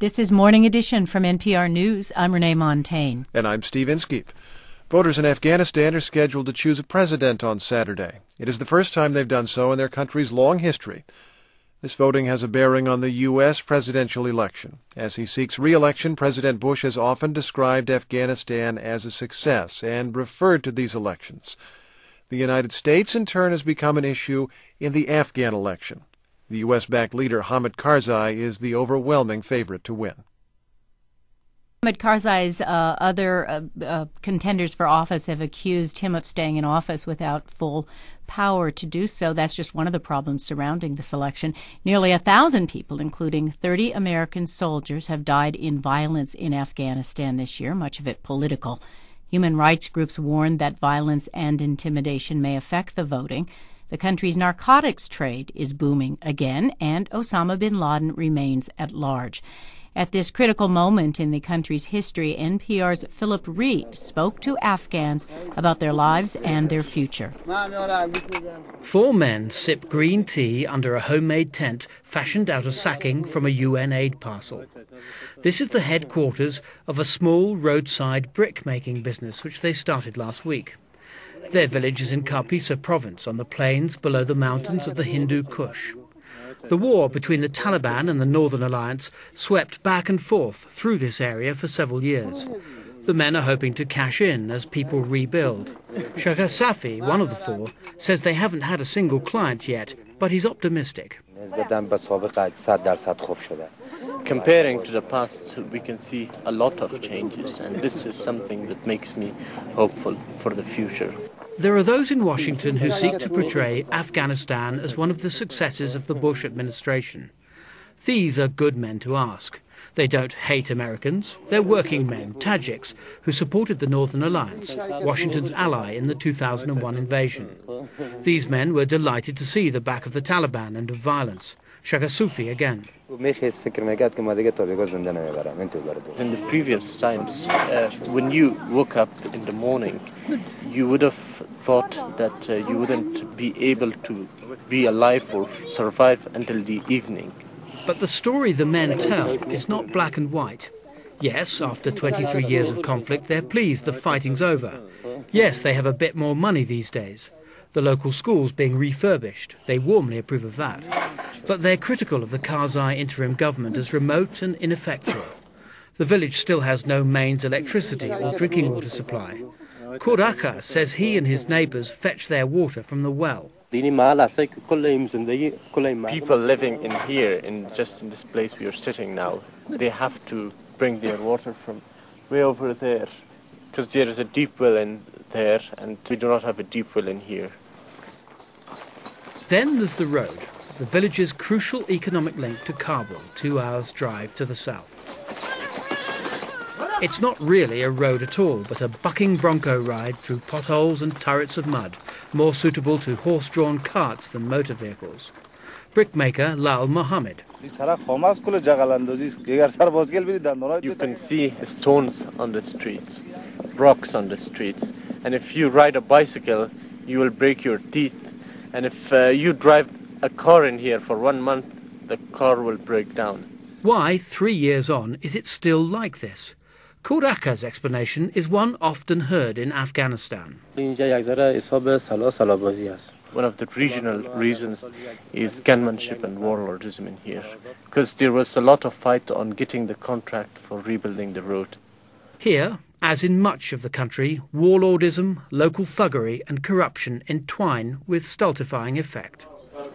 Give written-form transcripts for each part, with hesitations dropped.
This is Morning Edition from NPR News. I'm Renee Montaigne. And I'm Steve Inskeep. Voters in Afghanistan are scheduled to choose a president on Saturday. It is the first time they've done so in their country's long history. This voting has a bearing on the U.S. presidential election. As he seeks re-election, President Bush has often described Afghanistan as a success and referred to these elections. The United States, in turn, has become an issue in the Afghan election. The U.S.-backed leader Hamid Karzai is the overwhelming favorite to win. Hamid Karzai's other contenders for office have accused him of staying in office without full power to do so. That's just one of the problems surrounding this election. Nearly 1,000 people, including 30 American soldiers, have died in violence in Afghanistan this year, much of it political. Human rights groups warned that violence and intimidation may affect the voting. The country's narcotics trade is booming again, and Osama bin Laden remains at large. At this critical moment in the country's history, NPR's Philip Reeves spoke to Afghans about their lives and their future. 4 men sip green tea under a homemade tent fashioned out of sacking from a UN aid parcel. This is the headquarters of a small roadside brick-making business which they started last week. Their village is in Karpisa province on the plains below the mountains of the Hindu Kush. The war between the Taliban and the Northern Alliance swept back and forth through this area for several years. The men are hoping to cash in as people rebuild. Shaka Safi, one of the 4, says they haven't had a single client yet, but he's optimistic. Comparing to the past, we can see a lot of changes, and this is something that makes me hopeful for the future. There are those in Washington who seek to portray Afghanistan as one of the successes of the Bush administration. These are good men to ask. They don't hate Americans. They're working men, Tajiks, who supported the Northern Alliance, Washington's ally in the 2001 invasion. These men were delighted to see the back of the Taliban and of violence. Shaka Sufi again. In the previous times, when you woke up in the morning, you would have thought that you wouldn't be able to be alive or survive until the evening. But the story the men tell is not black and white. Yes, after 23 years of conflict, they're pleased the fighting's over. Yes, they have a bit more money these days. The local schools being refurbished. They warmly approve of that. But they're critical of the Karzai interim government as remote and ineffectual. The village still has no mains electricity or drinking water supply. Kuraka says he and his neighbours fetch their water from the well. People living in here, in this place we are sitting now, they have to bring their water from way over there, because there is a deep well in there, and we do not have a deep well in here. Then there's the road, the village's crucial economic link to Kabul, 2 hours' drive to the south. It's not really a road at all, but a bucking bronco ride through potholes and turrets of mud, more suitable to horse-drawn carts than motor vehicles. Brickmaker Lal Mohammed. You can see stones on the streets, rocks on the streets, and if you ride a bicycle, you will break your teeth. And if you drive a car in here for 1 month, the car will break down. Why, 3 years on, is it still like this? Kuraka's explanation is one often heard in Afghanistan. One of the regional reasons is gunmanship and warlordism in here, because there was a lot of fight on getting the contract for rebuilding the road. Here, as in much of the country, warlordism, local thuggery and corruption entwine with stultifying effect.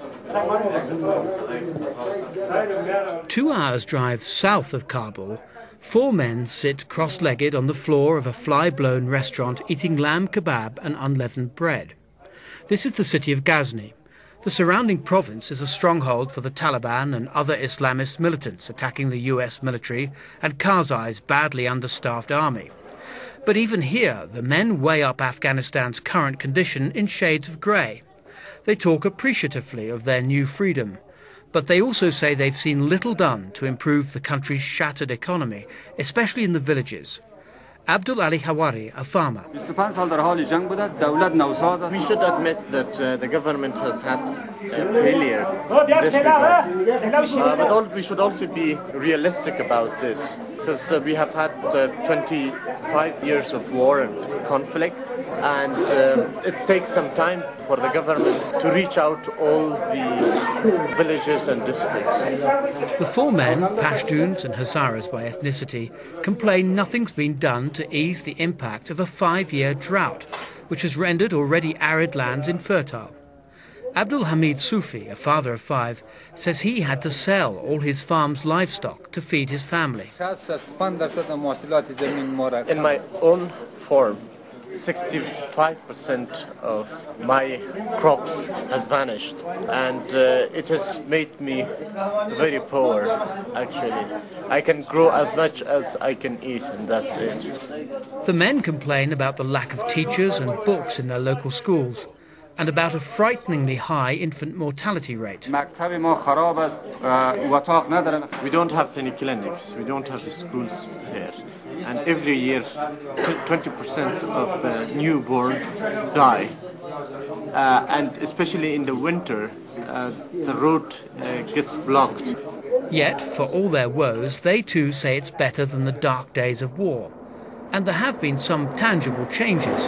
2 hours' drive south of Kabul, 4 men sit cross-legged on the floor of a fly-blown restaurant eating lamb kebab and unleavened bread. This is the city of Ghazni. The surrounding province is a stronghold for the Taliban and other Islamist militants attacking the US military and Karzai's badly understaffed army. But even here, the men weigh up Afghanistan's current condition in shades of grey. They talk appreciatively of their new freedom, but they also say they've seen little done to improve the country's shattered economy, especially in the villages. Abdul Ali Hawari, a farmer. We should admit that the government has had failure in this regard. But we should also be realistic about this, because we have had 25 years of war and conflict, and it takes some time for the government to reach out to all the villages and districts. The four men, Pashtuns and Hazaras by ethnicity, complain nothing's been done to ease the impact of a 5-year drought, which has rendered already arid lands infertile. Abdul Hamid Sufi, a father of 5, says he had to sell all his farm's livestock to feed his family. In my own farm, 65% of my crops has vanished, and it has made me very poor, actually. I can grow as much as I can eat, and that's it. The men complain about the lack of teachers and books in their local schools, and about a frighteningly high infant mortality rate. We don't have any clinics, we don't have the schools there. And every year, 20% of the newborn die. And especially in the winter, the road gets blocked. Yet, for all their woes, they too say it's better than the dark days of war. And there have been some tangible changes.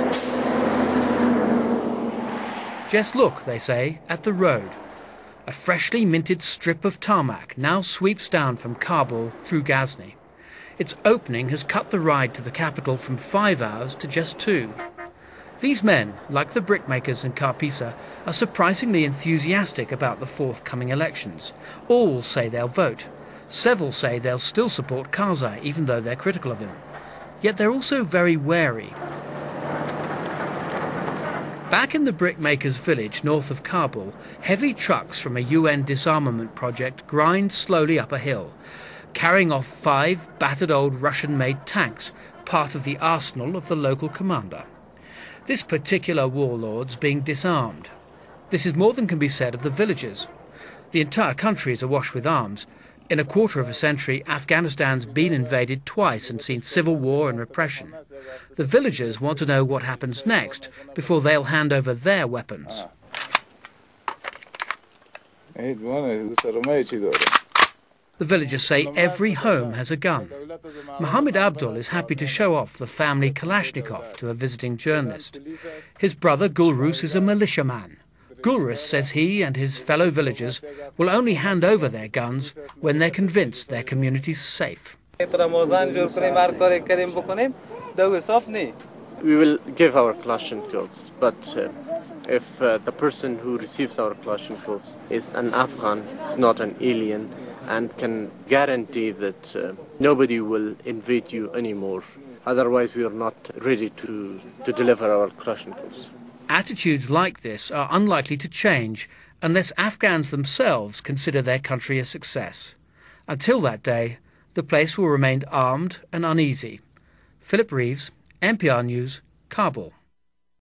Just look, they say, at the road. A freshly minted strip of tarmac now sweeps down from Kabul through Ghazni. Its opening has cut the ride to the capital from 5 hours to just 2. These men, like the brickmakers in Karpisa, are surprisingly enthusiastic about the forthcoming elections. All say they'll vote. Several say they'll still support Karzai, even though they're critical of him. Yet they're also very wary. Back in the brickmakers' village north of Kabul, heavy trucks from a UN disarmament project grind slowly up a hill, carrying off 5 battered old Russian-made tanks, part of the arsenal of the local commander. This particular warlord's being disarmed. This is more than can be said of the villagers. The entire country is awash with arms. In a quarter of a century, Afghanistan's been invaded twice and seen civil war and repression. The villagers want to know what happens next before they'll hand over their weapons. The villagers say every home has a gun. Mohammed Abdul is happy to show off the family Kalashnikov to a visiting journalist. His brother Gulrus is a militiaman. Gulrus says he and his fellow villagers will only hand over their guns when they're convinced their community's safe. We will give our Kalashnikovs, but if the person who receives our Kalashnikovs is an Afghan, is not an alien, and can guarantee that nobody will invade you anymore. Otherwise, we are not ready to deliver our Kalashnikovs. Attitudes like this are unlikely to change unless Afghans themselves consider their country a success. Until that day, the place will remain armed and uneasy. Philip Reeves, NPR News, Kabul.